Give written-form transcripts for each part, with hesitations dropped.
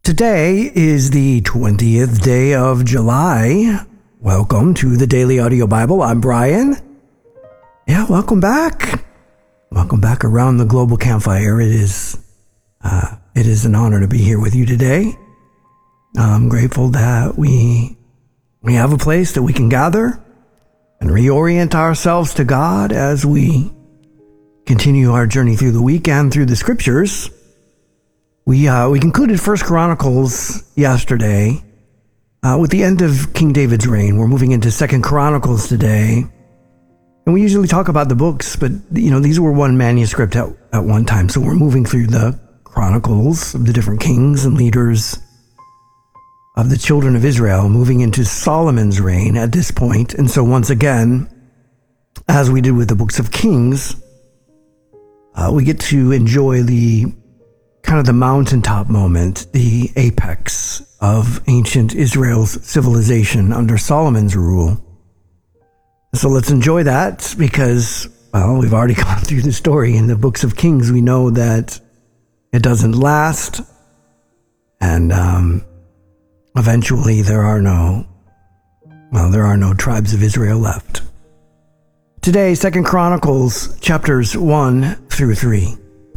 Today is the 20th day of July. Welcome to the Daily Audio Bible. I'm Brian. Yeah, welcome back. Welcome back around the global campfire. It is an honor to be here with you today. I'm grateful that we have a place that we can gather and reorient ourselves to God as we continue our journey through the week and through the scriptures. We concluded 1 Chronicles yesterday with the end of King David's reign. We're moving into 2 Chronicles today. And we usually talk about the books, but these were one manuscript at one time. So we're moving through the chronicles of the different kings and leaders of the children of Israel, moving into Solomon's reign at this point. And so once again, as we did with the books of Kings, we get to enjoy the mountaintop moment, the apex of ancient Israel's civilization under Solomon's rule. So let's enjoy that because, we've already gone through the story in the books of Kings. We know that it doesn't last, and eventually there are no tribes of Israel left. Today, 2 Chronicles chapters 1 through 3.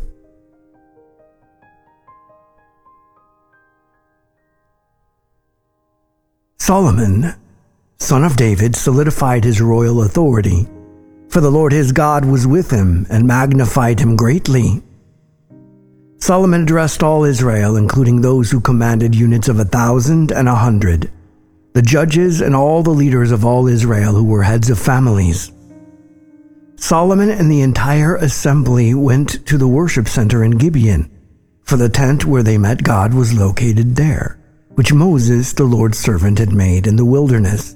Solomon, son of David, solidified his royal authority, for the Lord his God was with him and magnified him greatly. Solomon addressed all Israel, including those who commanded units of 1,000 and 100, the judges and all the leaders of all Israel who were heads of families. Solomon and the entire assembly went to the worship center in Gibeon, for the tent where they met God was located there, which Moses, the Lord's servant, had made in the wilderness.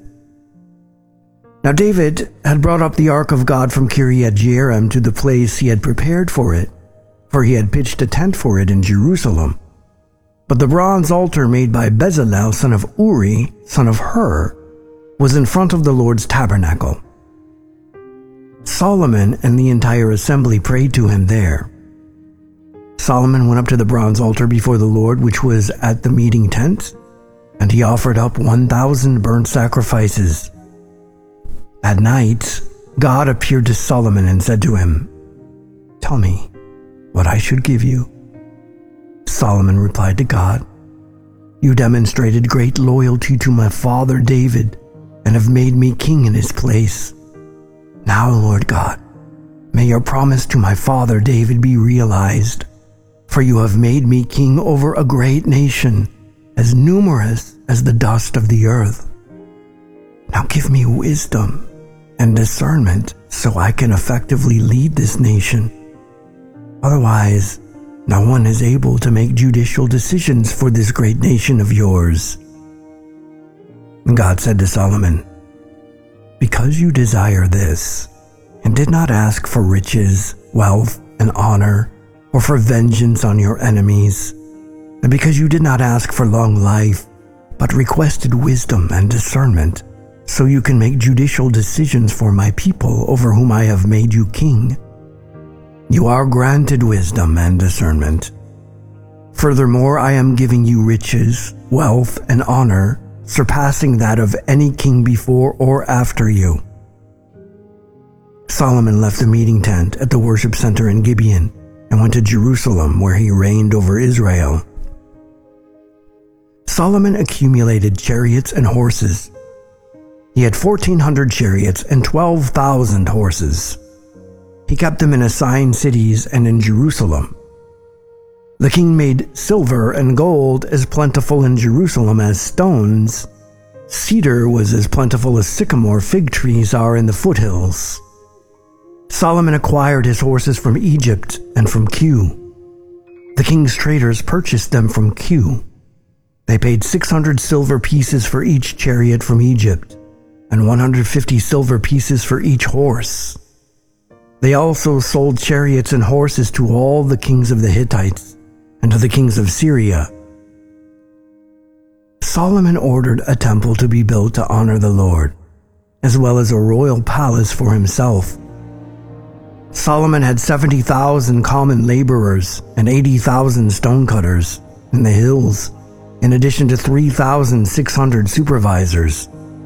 Now David had brought up the ark of God from Kiriath Jearim to the place he had prepared for it, for he had pitched a tent for it in Jerusalem. But the bronze altar made by Bezalel, son of Uri, son of Hur, was in front of the Lord's tabernacle. Solomon and the entire assembly prayed to him there. Solomon went up to the bronze altar before the Lord, which was at the meeting tent, and he offered up 1,000 burnt sacrifices. At night, God appeared to Solomon and said to him, "Tell me what I should give you." Solomon replied to God, "You demonstrated great loyalty to my father David and have made me king in his place. Now, Lord God, may your promise to my father David be realized. For you have made me king over a great nation, as numerous as the dust of the earth. Now give me wisdom and discernment so I can effectively lead this nation. Otherwise, no one is able to make judicial decisions for this great nation of yours." And God said to Solomon, "Because you desire this, and did not ask for riches, wealth, and honor, or for vengeance on your enemies, and because you did not ask for long life, but requested wisdom and discernment, so you can make judicial decisions for my people over whom I have made you king, you are granted wisdom and discernment. Furthermore, I am giving you riches, wealth, and honor, surpassing that of any king before or after you." Solomon left the meeting tent at the worship center in Gibeon and went to Jerusalem, where he reigned over Israel. Solomon accumulated chariots and horses. He had 1,400 chariots and 12,000 horses. He kept them in assigned cities and in Jerusalem. The king made silver and gold as plentiful in Jerusalem as stones. Cedar was as plentiful as sycamore fig trees are in the foothills. Solomon acquired his horses from Egypt and from Kue. The king's traders purchased them from Kue. They paid 600 silver pieces for each chariot from Egypt, and 150 silver pieces for each horse. They also sold chariots and horses to all the kings of the Hittites and to the kings of Syria. Solomon ordered a temple to be built to honor the Lord, as well as a royal palace for himself. Solomon had 70,000 common laborers and 80,000 stonecutters in the hills in addition to 3,600 supervisors.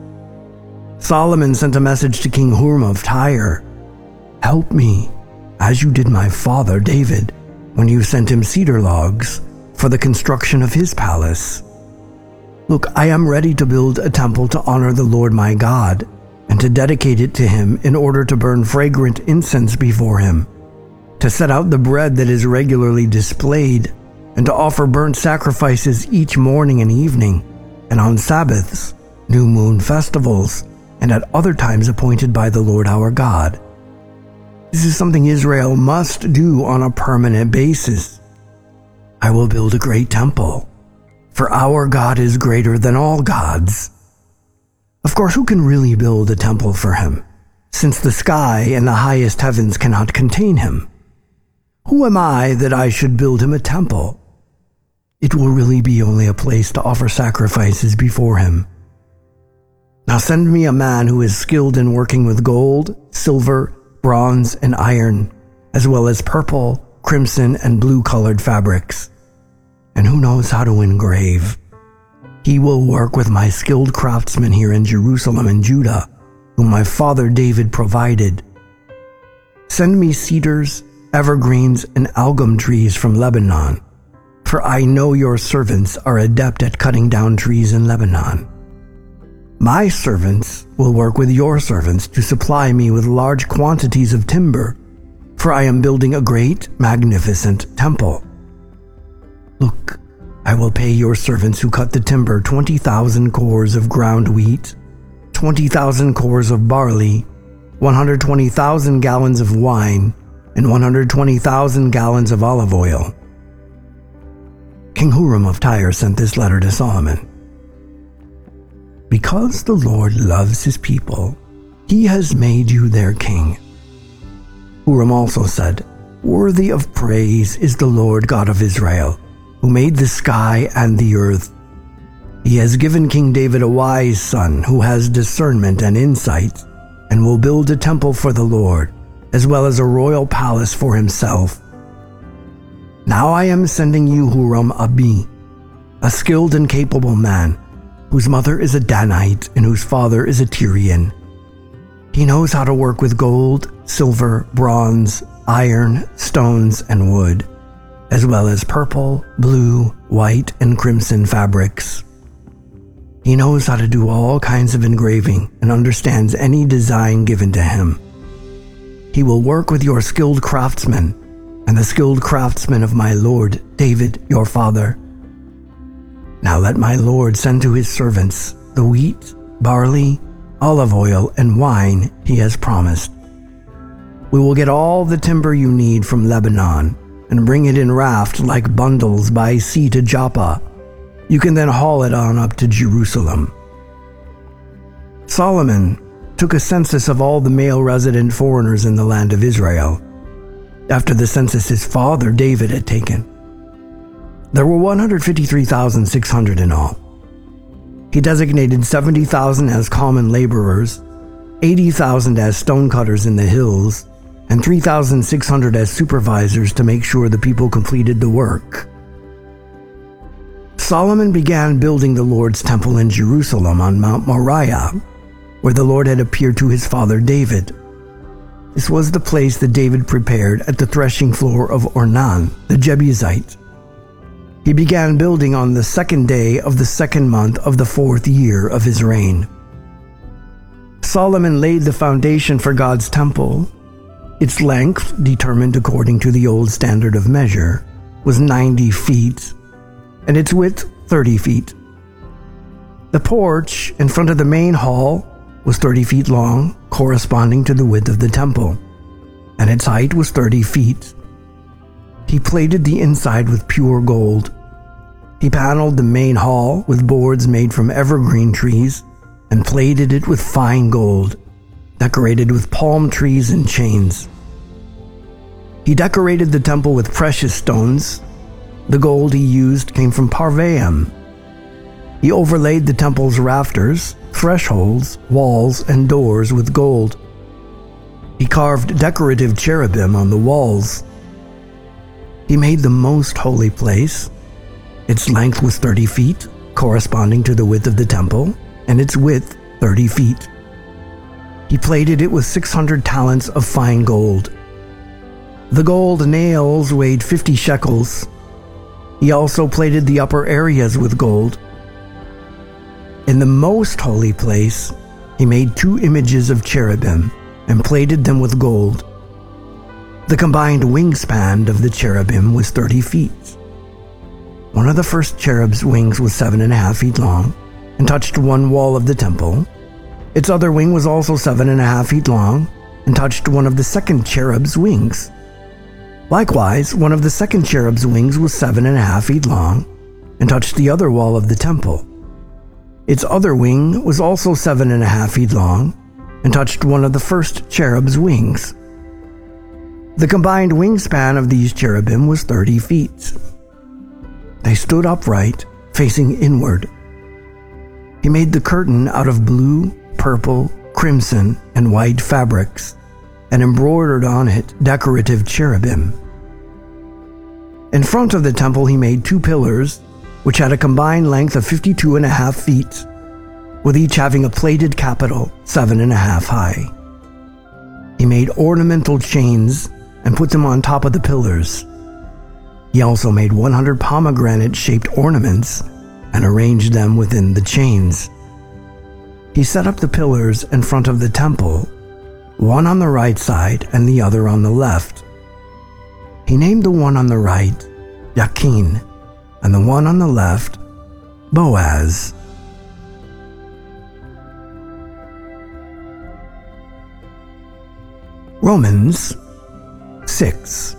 Solomon sent a message to King Huram of Tyre, "Help me, as you did my father David, when you sent him cedar logs for the construction of his palace. Look, I am ready to build a temple to honor the Lord my God, and to dedicate it to him in order to burn fragrant incense before him, to set out the bread that is regularly displayed, and to offer burnt sacrifices each morning and evening, and on Sabbaths, new moon festivals, and at other times appointed by the Lord our God. This is something Israel must do on a permanent basis. I will build a great temple, for our God is greater than all gods." Of course, who can really build a temple for him, since the sky and the highest heavens cannot contain him? Who am I that I should build him a temple? It will really be only a place to offer sacrifices before him. Now send me a man who is skilled in working with gold, silver, bronze, and iron, as well as purple, crimson, and blue-colored fabrics, and who knows how to engrave. He will work with my skilled craftsmen here in Jerusalem and Judah, whom my father David provided. Send me cedars, evergreens, and algum trees from Lebanon, for I know your servants are adept at cutting down trees in Lebanon. My servants will work with your servants to supply me with large quantities of timber, for I am building a great, magnificent temple. Look, I will pay your servants who cut the timber 20,000 cores of ground wheat, 20,000 cores of barley, 120,000 gallons of wine, and 120,000 gallons of olive oil." King Huram of Tyre sent this letter to Solomon. "Because the Lord loves his people, he has made you their king." Huram also said, "Worthy of praise is the Lord God of Israel, who made the sky and the earth. He has given King David a wise son who has discernment and insight, and will build a temple for the Lord, as well as a royal palace for himself. Now I am sending you Huram-Abi, a skilled and capable man, whose mother is a Danite and whose father is a Tyrian. He knows how to work with gold, silver, bronze, iron, stones, and wood, as well as purple, blue, white, and crimson fabrics. He knows how to do all kinds of engraving and understands any design given to him. He will work with your skilled craftsmen and the skilled craftsmen of my lord David, your father. Now let my lord send to his servants the wheat, barley, olive oil, and wine he has promised. We will get all the timber you need from Lebanon and bring it in raft like bundles by sea to Joppa. You can then haul it on up to Jerusalem." Solomon took a census of all the male resident foreigners in the land of Israel, after the census his father David had taken. There were 153,600 in all. He designated 70,000 as common laborers, 80,000 as stonecutters in the hills, and 3,600 as supervisors to make sure the people completed the work. Solomon began building the Lord's temple in Jerusalem on Mount Moriah, where the Lord had appeared to his father David. This was the place that David prepared at the threshing floor of Ornan, the Jebusite. He began building on the 2nd day of the 2nd month of the 4th year of his reign. Solomon laid the foundation for God's temple. Its length, determined according to the old standard of measure, was 90 feet, and its width 30 feet. The porch in front of the main hall was 30 feet long, corresponding to the width of the temple, and its height was 30 feet. He plated the inside with pure gold. He paneled the main hall with boards made from evergreen trees and plated it with fine gold, decorated with palm trees and chains. He decorated the temple with precious stones. The gold he used came from Parvaim. He overlaid the temple's rafters, thresholds, walls, and doors with gold. He carved decorative cherubim on the walls. He made the most holy place, Its length was 30 feet, corresponding to the width of the temple, and its width 30 feet. He plated it with 600 talents of fine gold. The gold nails weighed 50 shekels. He also plated the upper areas with gold. In the most holy place, he made 2 images of cherubim and plated them with gold. The combined wingspan of the cherubim was 30 feet. One of the first cherub's wings was 7.5 feet long and touched one wall of the temple. Its other wing was also 7.5 feet long and touched one of the second cherub's wings. Likewise, one of the second cherub's wings was 7.5 feet long and touched the other wall of the temple. Its other wing was also 7.5 feet long and touched one of the first cherub's wings. The combined wingspan of these cherubim was 30 feet. They stood upright, facing inward. He made the curtain out of blue, purple, crimson, and white fabrics, and embroidered on it decorative cherubim. In front of the temple he made 2 pillars, which had a combined length of 52.5 feet, with each having a plated capital 7.5 high. He made ornamental chains and put them on top of the pillars. He also made 100 pomegranate-shaped ornaments and arranged them within the chains. He set up the pillars in front of the temple, one on the right side and the other on the left. He named the one on the right Yakin, and the one on the left Boaz. Romans 6.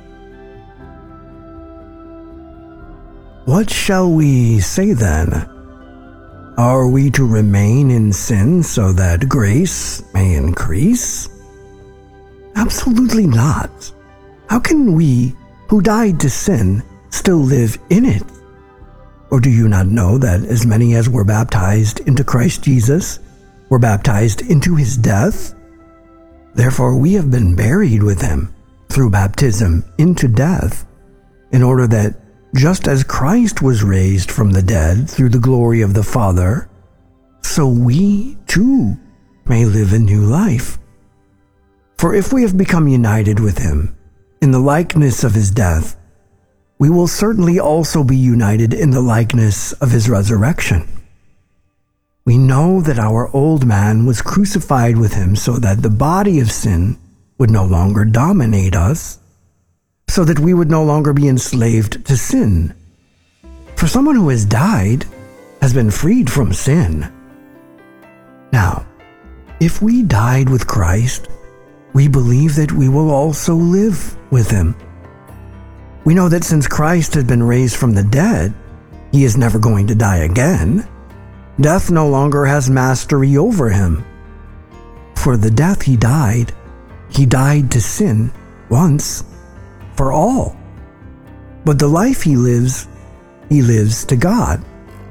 What shall we say then? Are we to remain in sin so that grace may increase? Absolutely not. How can we, who died to sin, still live in it? Or do you not know that as many as were baptized into Christ Jesus were baptized into his death? Therefore we have been buried with him through baptism into death, in order that just as Christ was raised from the dead through the glory of the Father, so we too may live a new life. For if we have become united with him in the likeness of his death, we will certainly also be united in the likeness of his resurrection. We know that our old man was crucified with him so that the body of sin would no longer dominate us, so that we would no longer be enslaved to sin. For someone who has died has been freed from sin. Now, if we died with Christ, we believe that we will also live with him. We know that since Christ has been raised from the dead, he is never going to die again. Death no longer has mastery over him. For the death he died to sin once for all. But the life he lives to God.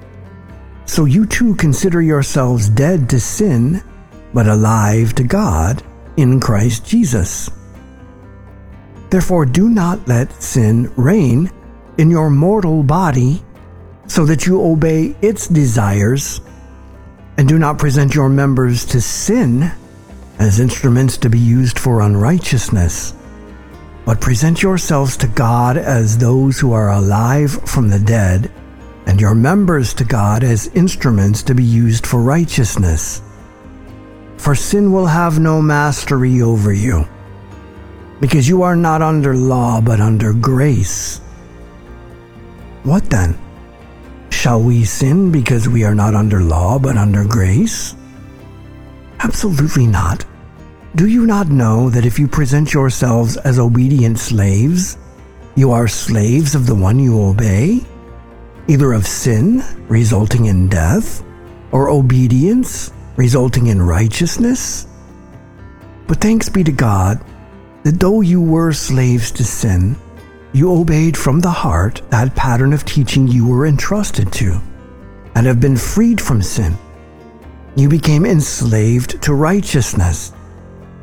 So you too consider yourselves dead to sin, but alive to God in Christ Jesus. Therefore do not let sin reign in your mortal body, so that you obey its desires, and do not present your members to sin as instruments to be used for unrighteousness, but present yourselves to God as those who are alive from the dead, and your members to God as instruments to be used for righteousness. For sin will have no mastery over you, because you are not under law but under grace. What then? Shall we sin because we are not under law but under grace? Absolutely not. Do you not know that if you present yourselves as obedient slaves, you are slaves of the one you obey, either of sin, resulting in death, or obedience, resulting in righteousness? But thanks be to God that though you were slaves to sin, you obeyed from the heart that pattern of teaching you were entrusted to, and have been freed from sin. You became enslaved to righteousness.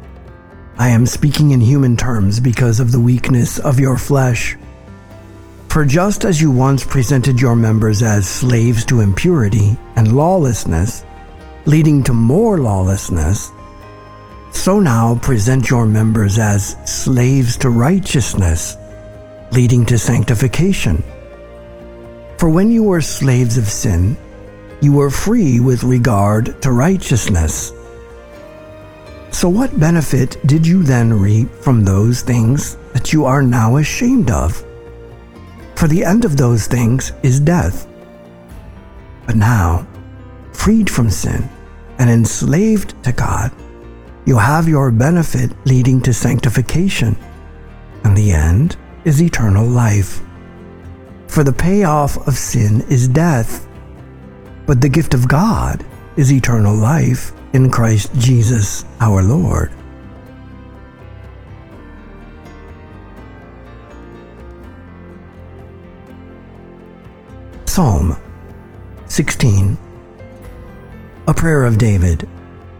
I am speaking in human terms because of the weakness of your flesh. For For just as you once presented your members as slaves to impurity and lawlessness, leading to more lawlessness, so now present your members as slaves to righteousness, leading to sanctification. For when you were slaves of sin, you were free with regard to righteousness. So what benefit did you then reap from those things that you are now ashamed of? For the end of those things is death. But now, freed from sin and enslaved to God, you have your benefit leading to sanctification, and the end is eternal life. For the payoff of sin is death, but the gift of God is eternal life in Christ Jesus our Lord. Psalm 16, a prayer of David.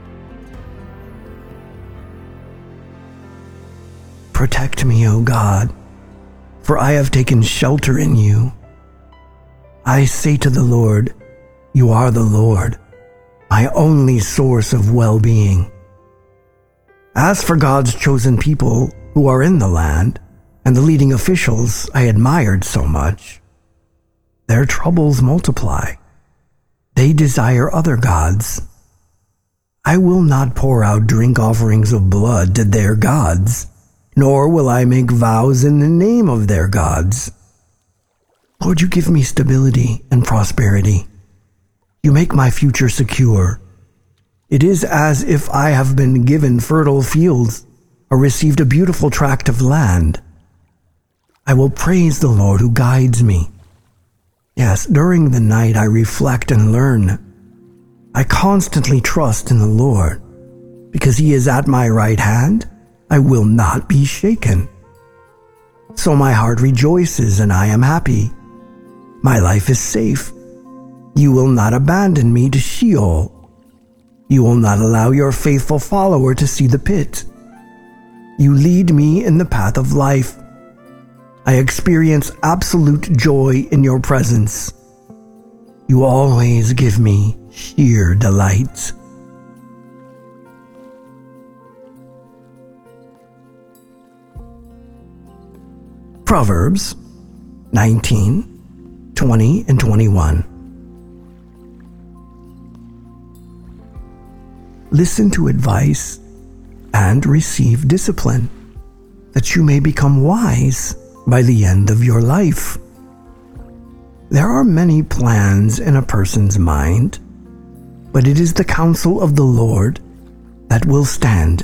Protect me, O God, for I have taken shelter in you. I say to the Lord, you are the Lord, my only source of well-being. As for God's chosen people who are in the land, and the leading officials I admired so much, their troubles multiply. They desire other gods. I will not pour out drink offerings of blood to their gods, nor will I make vows in the name of their gods. Lord, you give me stability and prosperity. You make my future secure. It is as if I have been given fertile fields or received a beautiful tract of land. I will praise the Lord who guides me. Yes, during the night I reflect and learn. I constantly trust in the Lord. Because he is at my right hand, I will not be shaken. So my heart rejoices and I am happy. My life is safe. You will not abandon me to Sheol. You will not allow your faithful follower to see the pit. You lead me in the path of life. I experience absolute joy in your presence. You always give me sheer delight. Proverbs 19, 20 and 21. Listen to advice and receive discipline, that you may become wise by the end of your life. There are many plans in a person's mind, but it is the counsel of the Lord that will stand.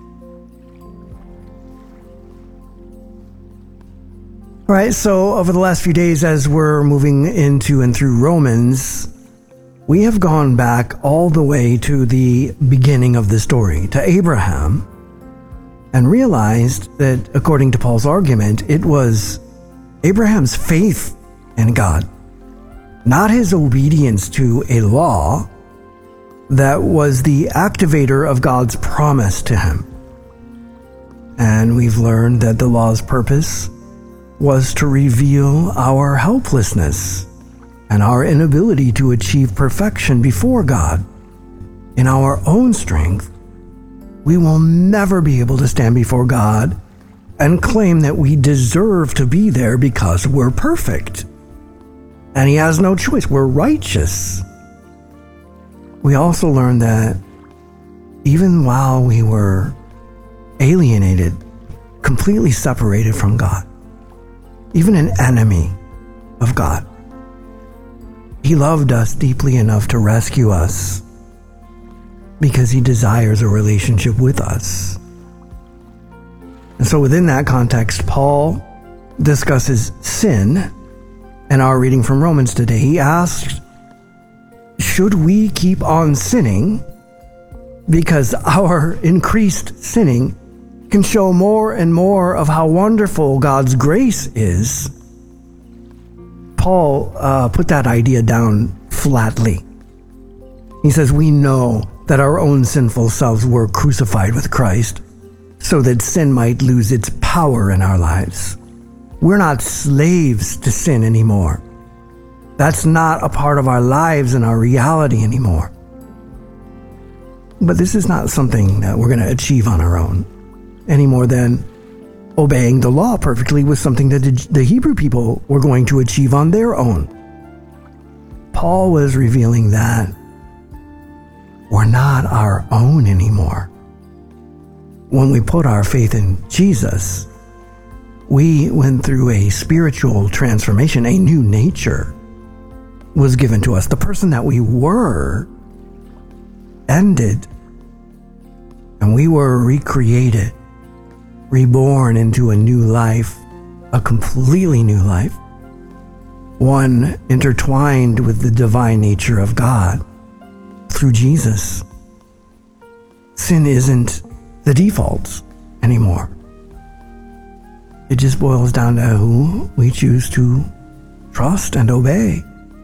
All right, so over the last few days, as we're moving into and through Romans, we have gone back all the way to the beginning of the story, to Abraham, and realized that, according to Paul's argument, it was Abraham's faith in God, not his obedience to a law, that was the activator of God's promise to him. And we've learned that the law's purpose was to reveal our helplessness and our inability to achieve perfection before God. In our own strength, we will never be able to stand before God and claim that we deserve to be there because we're perfect. And he has no choice. We're righteous. We also learned that even while we were alienated, completely separated from God, even an enemy of God, he loved us deeply enough to rescue us because he desires a relationship with us. And so within that context, Paul discusses sin. In our reading from Romans today, he asks, should we keep on sinning because our increased sinning can show more and more of how wonderful God's grace is? Paul put that idea down flatly. He says, we know that our own sinful selves were crucified with Christ so that sin might lose its power in our lives. We're not slaves to sin anymore. That's not a part of our lives and our reality anymore. But this is not something that we're going to achieve on our own, any more than obeying the law perfectly was something that the Hebrew people were going to achieve on their own. Paul was revealing that we're not our own anymore. When we put our faith in Jesus, we went through a spiritual transformation. A new nature was given to us. The person that we were ended, and we were recreated, reborn into a new life, a completely new life, one intertwined with the divine nature of God through Jesus. Sin isn't the default anymore. It just boils down to who we choose to trust and obey.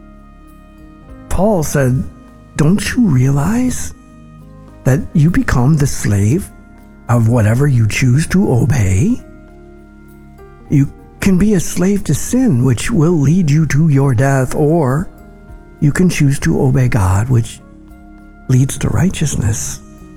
Paul said, don't you realize that you become the slave of whatever you choose to obey? You can be a slave to sin, which will lead you to your death, or you can choose to obey God, which leads to righteousness.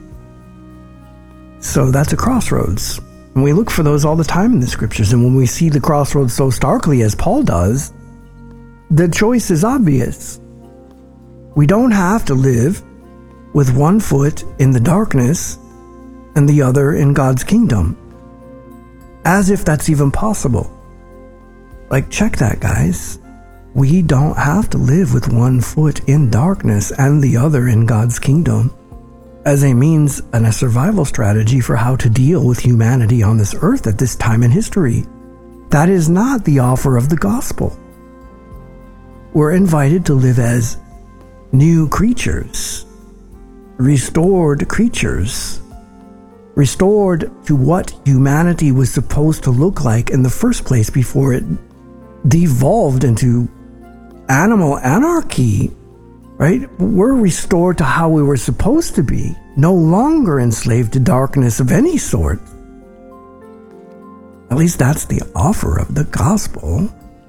So that's a crossroads. And we look for those all the time in the scriptures. And when we see the crossroads so starkly as Paul does, the choice is obvious. We don't have to live with one foot in the darkness and the other in God's kingdom. As if that's even possible. Like, check that, guys. We don't have to live with one foot in darkness and the other in God's kingdom as a means and a survival strategy for how to deal with humanity on this earth at this time in history. That is not the offer of the gospel. We're invited to live as new creatures, restored creatures, restored to what humanity was supposed to look like in the first place before it devolved into animal anarchy, right? We're restored to how we were supposed to be, no longer enslaved to darkness of any sort. At least that's the offer of the gospel.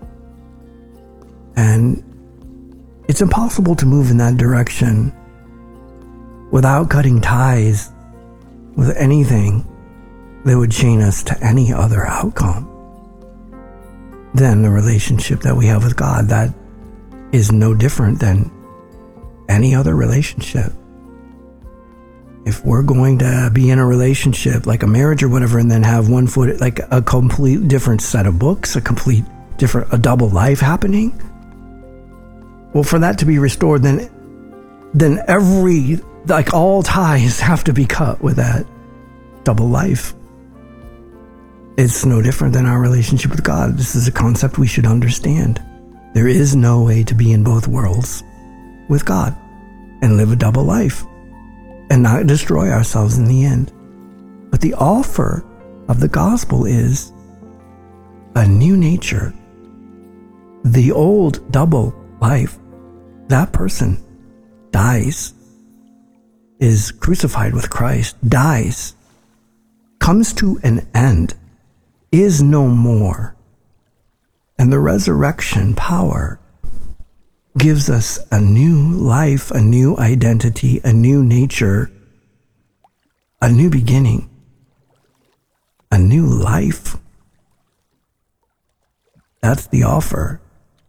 And it's impossible to move in that direction without cutting ties with anything that would chain us to any other outcome than the relationship that we have with God. That is no different than any other relationship. If we're going to be in a relationship like a marriage or whatever, and then have one foot, like a complete different set of books, a double life happening, well, for that to be restored, then all ties have to be cut with that double life. It's no different than our relationship with God. This is a concept we should understand. There is no way to be in both worlds with God and live a double life and not destroy ourselves in the end. But the offer of the gospel is a new nature. The old double life, that person dies, is crucified with Christ, dies, comes to an end, is no more. And the resurrection power gives us a new life, a new identity, a new nature, a new beginning, a new life. That's the offer.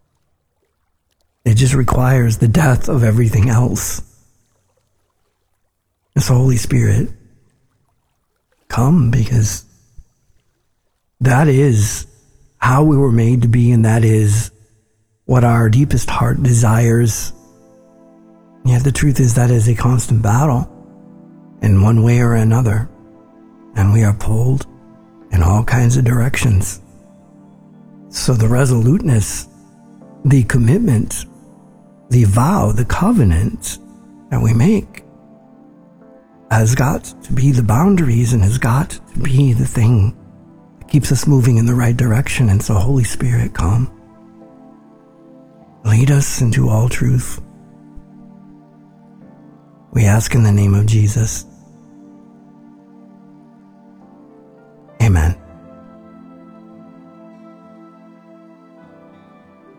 It just requires the death of everything else. It's the Holy Spirit. Come, because that is how we were made to be, and that is what our deepest heart desires. Yet the truth is that is a constant battle in one way or another, and we are pulled in all kinds of directions. So the resoluteness, the commitment, the vow, the covenant that we make has got to be the boundaries and has got to be the thing that keeps us moving in the right direction. And so, Holy Spirit, come. Lead us into all truth. We ask in the name of Jesus. Amen.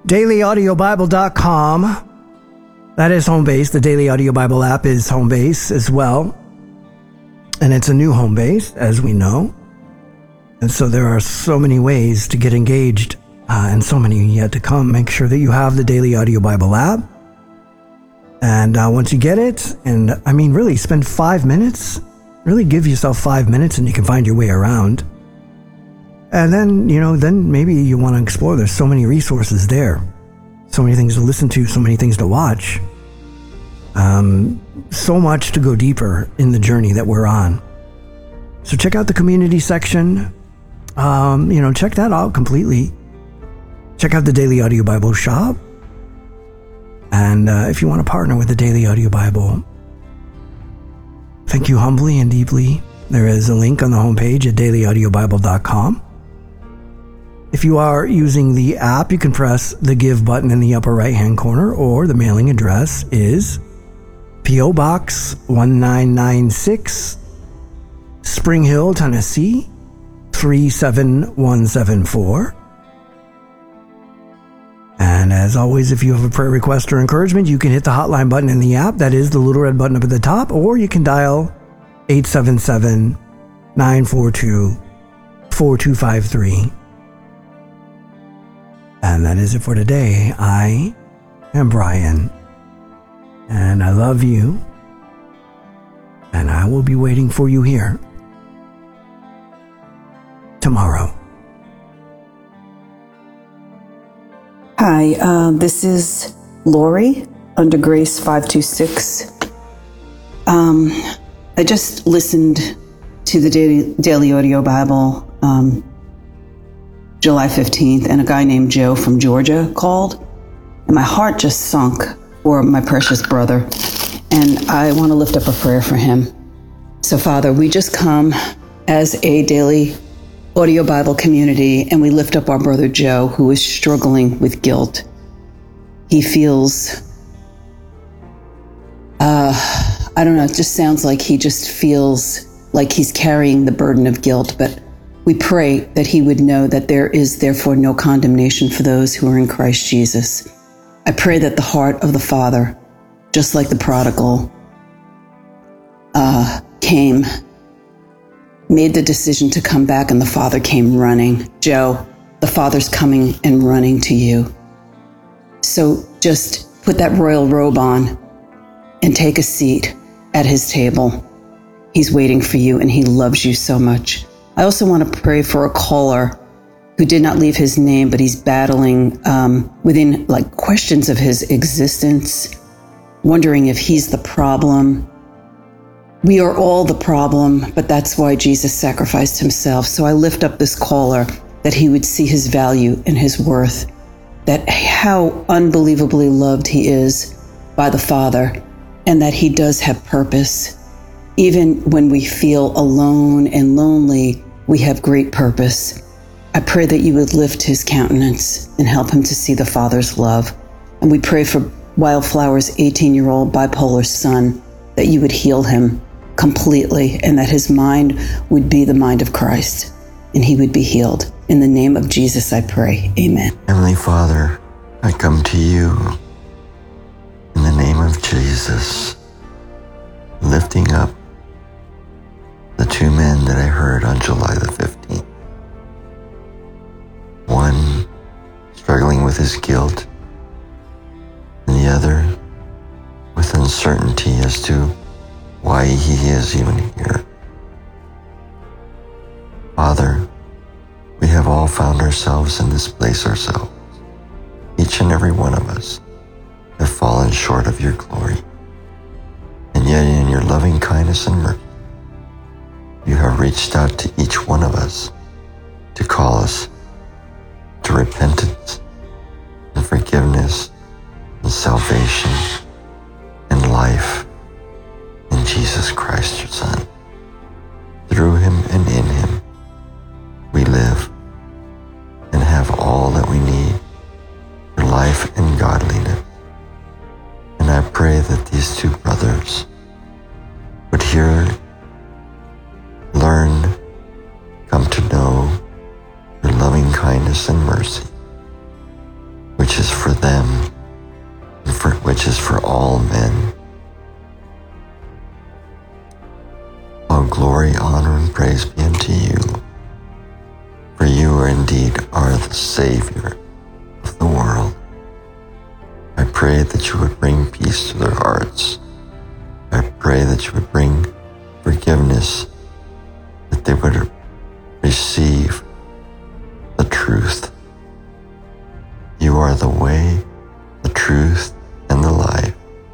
dailyaudiobible.com. That is home base. The Daily Audio Bible app is home base as well. And it's a new home base, as we know. And so there are so many ways to get engaged and so many yet to come. Make sure that you have the Daily Audio Bible app. And once you get it, and I mean, really spend 5 minutes, really give yourself 5 minutes and you can find your way around. And then, then maybe you want to explore. There's so many resources there. So many things to listen to, so many things to watch. So much to go deeper in the journey that we're on. So check out the community section. Check that out completely. Check out the Daily Audio Bible shop. And if you want to partner with the Daily Audio Bible, thank you humbly and deeply. There is a link on the homepage at dailyaudiobible.com. If you are using the app, you can press the Give button in the upper right-hand corner, or the mailing address is P.O. Box 1996, Spring Hill, Tennessee, 37174. And as always, if you have a prayer request or encouragement, you can hit the hotline button in the app. That is the little red button up at the top, or you can dial 877-942-4253. And that is it for today. I am Brian, and I love you, and I will be waiting for you here tomorrow. Hi, this is Lori under Grace 526. I just listened to the Daily Audio Bible July 15th, and a guy named Joe from Georgia called, and my heart just sunk for my precious brother, and I want to lift up a prayer for him. So, Father, we just come as a Daily Audio Bible community, and we lift up our brother Joe, who is struggling with guilt. He feels, I don't know, it just sounds like he just feels like he's carrying the burden of guilt, but we pray that he would know that there is therefore no condemnation for those who are in Christ Jesus. I pray that the heart of the Father, just like the prodigal, came, made the decision to come back, and the Father came running. Joe, the Father's coming and running to you. So just put that royal robe on and take a seat at his table. He's waiting for you, and he loves you so much. I also want to pray for a caller who did not leave his name, but he's battling within questions of his existence, wondering if he's the problem. We are all the problem, but that's why Jesus sacrificed himself. So I lift up this caller, that he would see his value and his worth, that how unbelievably loved he is by the Father, and that he does have purpose. Even when we feel alone and lonely, we have great purpose. I pray that you would lift his countenance and help him to see the Father's love. And we pray for Wildflower's 18-year-old bipolar son, that you would heal him completely, and that his mind would be the mind of Christ, and he would be healed. In the name of Jesus, I pray. Amen. Heavenly Father, I come to you in the name of Jesus, lifting up the two men that I heard on July the 15th. One struggling with his guilt, and the other with uncertainty as to why he is even here. Father, we have all found ourselves in this place ourselves. Each and every one of us have fallen short of your glory. And yet in your loving kindness and mercy, you have reached out to each one of us to call us to repentance and forgiveness and salvation and life in Jesus Christ, your Son. Through him and in him, we live and have all that we need for life and godliness. And I pray that these two brothers would hear, learn, come to know your loving kindness and mercy, which which is for them, and for which is for all men. All glory, honor, and praise be unto you, for you are indeed the Savior of the world. I pray that you would bring peace to their hearts. I pray that you would bring forgiveness, that they would receive the truth. You are the way, the truth, and the life,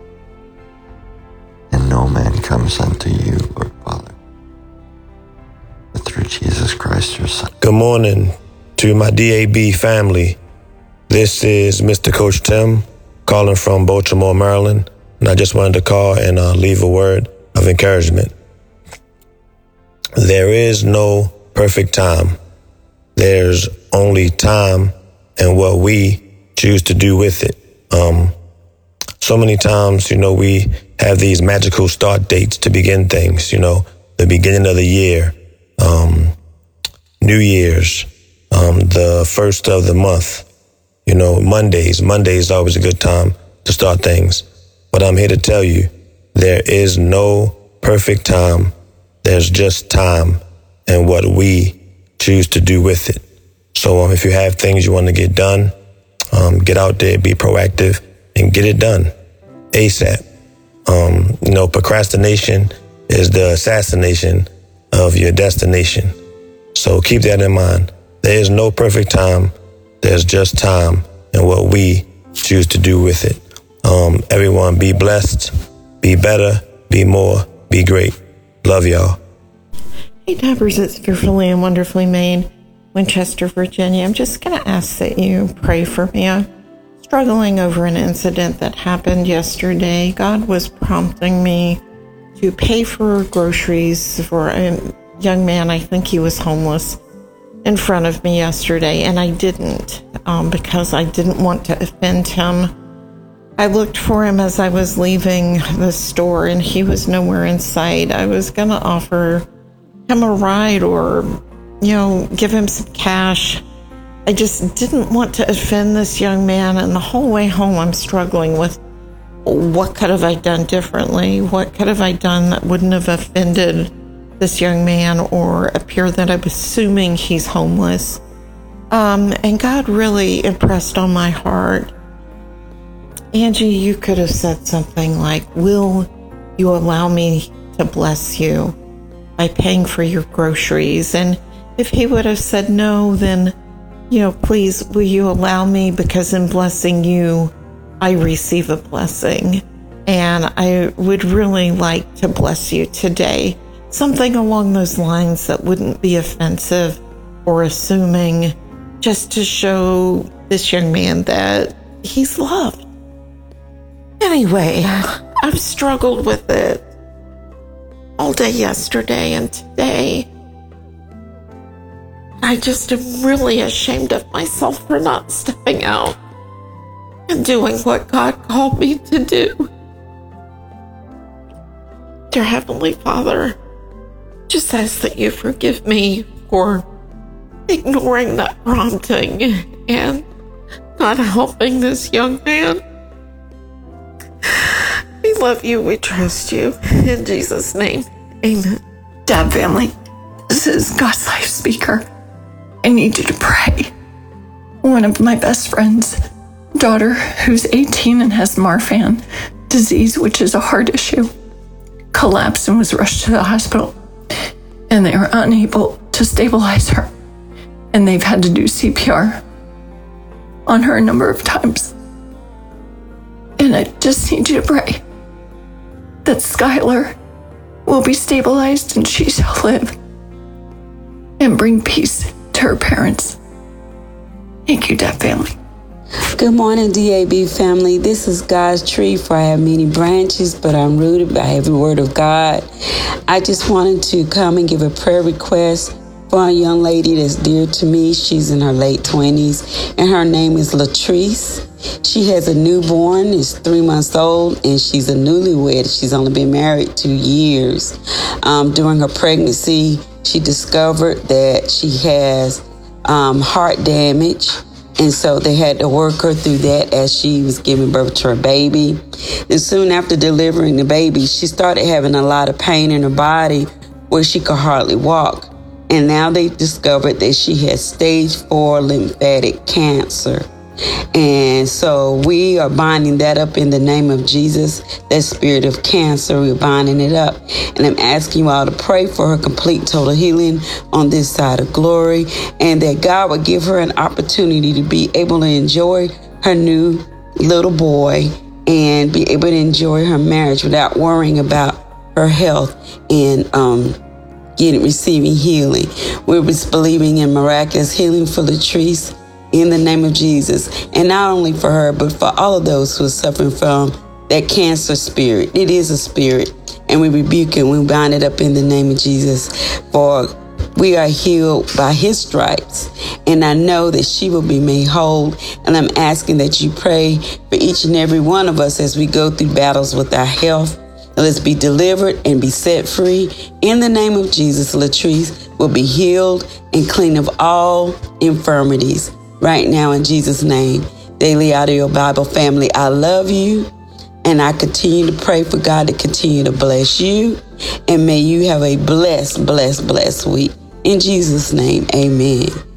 and no man comes unto you, Lord Father, but through Jesus Christ your Son. Good morning to my DAB family. This is Mr. Coach Tim calling from Baltimore, Maryland, and I just wanted to call and leave a word of encouragement. There is no perfect time. There's only time and what we choose to do with it. So many times, we have these magical start dates to begin things, the beginning of the year, New Year's, the first of the month, Mondays. Monday is always a good time to start things. But I'm here to tell you, there is no perfect time. There's just time and what we choose to do with it. So if you have things you want to get done, get out there, be proactive, and get it done ASAP. Procrastination is the assassination of your destination. So keep that in mind. There is no perfect time. There's just time and what we choose to do with it. Everyone be blessed, be better, be more, be great. Love y'all. Hey, Dabbers, it's Fearfully and Wonderfully Made, Winchester, Virginia. I'm just going to ask that you pray for me. I'm struggling over an incident that happened yesterday. God was prompting me to pay for groceries for a young man. I think he was homeless in front of me yesterday, and I didn't because I didn't want to offend him. I looked for him as I was leaving the store, and he was nowhere in sight. I was going to offer him a ride or, give him some cash. I just didn't want to offend this young man, and the whole way home I'm struggling with what could have I done differently? What could have I done that wouldn't have offended this young man or appear that I'm assuming he's homeless? And God really impressed on my heart, Angie, you could have said something like, will you allow me to bless you by paying for your groceries? And if he would have said no, then, please, will you allow me? Because in blessing you, I receive a blessing. And I would really like to bless you today. Something along those lines that wouldn't be offensive or assuming, just to show this young man that he's loved. Anyway, I've struggled with it all day yesterday and today. I just am really ashamed of myself for not stepping out and doing what God called me to do. Dear Heavenly Father, just ask that you forgive me for ignoring that prompting and not helping this young man. We love you. We trust you. In Jesus' name, amen. Dab family, this is God's Life Speaker. I need you to pray. One of my best friends' daughter, who's 18 and has Marfan disease, which is a heart issue, collapsed and was rushed to the hospital. And they were unable to stabilize her. And they've had to do CPR on her a number of times. And I just need you to pray that Skylar will be stabilized and she shall live and bring peace to her parents. Thank you, Dab family. Good morning, DAB family. This is God's tree, for I have many branches, but I'm rooted by every word of God. I just wanted to come and give a prayer request for a young lady that's dear to me. She's in her late 20s, and her name is Latrice. She has a newborn, is 3 months old, and she's a newlywed. She's only been married 2 years. During her pregnancy, she discovered that she has heart damage, And so they had to work her through that as she was giving birth to her baby. And soon after delivering the baby, she started having a lot of pain in her body where she could hardly walk. And now they discovered that she had stage 4 lymphatic cancer. And so we are binding that up in the name of Jesus, that spirit of cancer, we're binding it up. And I'm asking you all to pray for her complete total healing on this side of glory, and that God would give her an opportunity to be able to enjoy her new little boy and be able to enjoy her marriage without worrying about her health and receiving healing. We're just believing in miraculous healing for Latrice in the name of Jesus. And not only for her, but for all of those who are suffering from that cancer spirit. It is a spirit, and we rebuke it and we bind it up in the name of Jesus. For we are healed by his stripes. And I know that she will be made whole. And I'm asking that you pray for each and every one of us as we go through battles with our health. Let's be delivered and be set free. In the name of Jesus, Latrice will be healed and clean of all infirmities. Right now, in Jesus' name. Daily Audio Bible family, I love you. And I continue to pray for God to continue to bless you. And may you have a blessed week. In Jesus' name, amen.